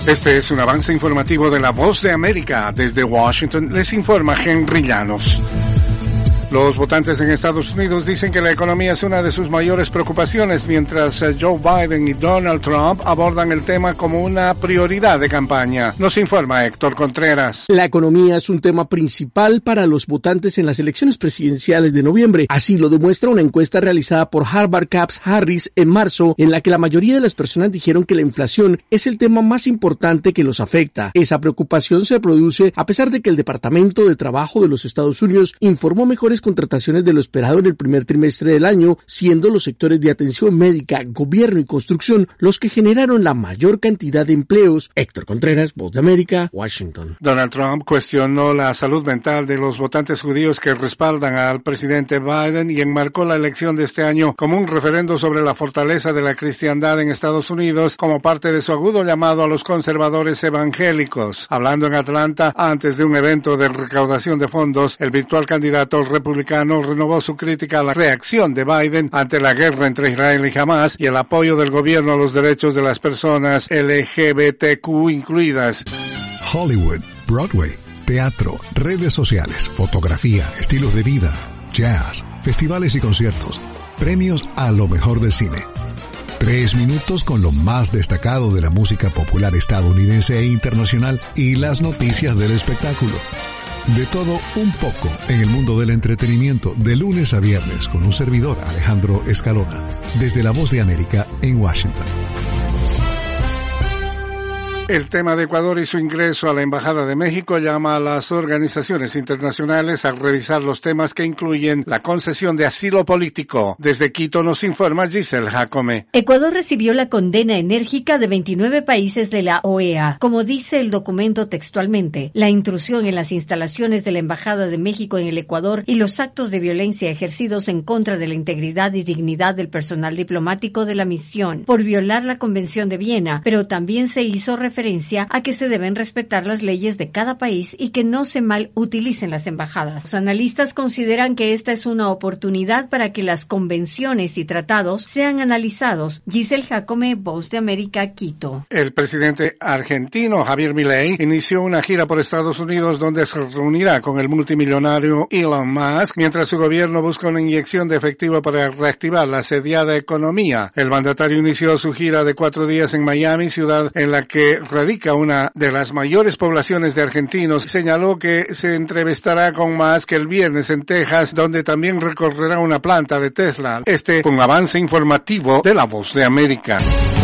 Este es un avance informativo de La Voz de América. Desde Washington les informa Henry Llanos. Los votantes en Estados Unidos dicen que la economía es una de sus mayores preocupaciones, mientras Joe Biden y Donald Trump abordan el tema como una prioridad de campaña. Nos informa Héctor Contreras. La economía es un tema principal para los votantes en las elecciones presidenciales de noviembre. Así lo demuestra una encuesta realizada por Harvard Caps Harris en marzo, en la que la mayoría de las personas dijeron que la inflación es el tema más importante que los afecta. Esa preocupación se produce a pesar de que el Departamento de Trabajo de los Estados Unidos informó mejores contrataciones de lo esperado en el primer trimestre del año, siendo los sectores de atención médica, gobierno y construcción los que generaron la mayor cantidad de empleos. Héctor Contreras, Voz de América, Washington. Donald Trump cuestionó la salud mental de los votantes judíos que respaldan al presidente Biden y enmarcó la elección de este año como un referendo sobre la fortaleza de la cristiandad en Estados Unidos como parte de su agudo llamado a los conservadores evangélicos. Hablando en Atlanta antes de un evento de recaudación de fondos, el virtual candidato republicano renovó su crítica a la reacción de Biden ante la guerra entre Israel y Hamas y el apoyo del gobierno a los derechos de las personas LGBTQ incluidas. Hollywood, Broadway, teatro, redes sociales, fotografía, estilos de vida, jazz, festivales y conciertos, premios a lo mejor del cine. 3 minutos con lo más destacado de la música popular estadounidense e internacional y las noticias del espectáculo. De todo un poco en el mundo del entretenimiento, de lunes a viernes, con un servidor, Alejandro Escalona, desde La Voz de América en Washington. El tema de Ecuador y su ingreso a la Embajada de México llama a las organizaciones internacionales a revisar los temas que incluyen la concesión de asilo político. Desde Quito nos informa Giselle Jacome. Ecuador recibió la condena enérgica de 29 países de la OEA. Como dice el documento textualmente, la intrusión en las instalaciones de la Embajada de México en el Ecuador y los actos de violencia ejercidos en contra de la integridad y dignidad del personal diplomático de la misión por violar la Convención de Viena, pero también se hizo referencia a que se deben respetar las leyes de cada país y que no se mal utilicen las embajadas. Los analistas consideran que esta es una oportunidad para que las convenciones y tratados sean analizados. Giselle Jacome, Voz de América, Quito. El presidente argentino Javier Milei inició una gira por Estados Unidos donde se reunirá con el multimillonario Elon Musk mientras su gobierno busca una inyección de efectivo para reactivar la asediada economía. El mandatario inició su gira de 4 días en Miami, ciudad en la que radica una de las mayores poblaciones de argentinos. Señaló que se entrevistará con Musk el viernes en Texas, donde también recorrerá una planta de Tesla. Este fue un avance informativo de La Voz de América.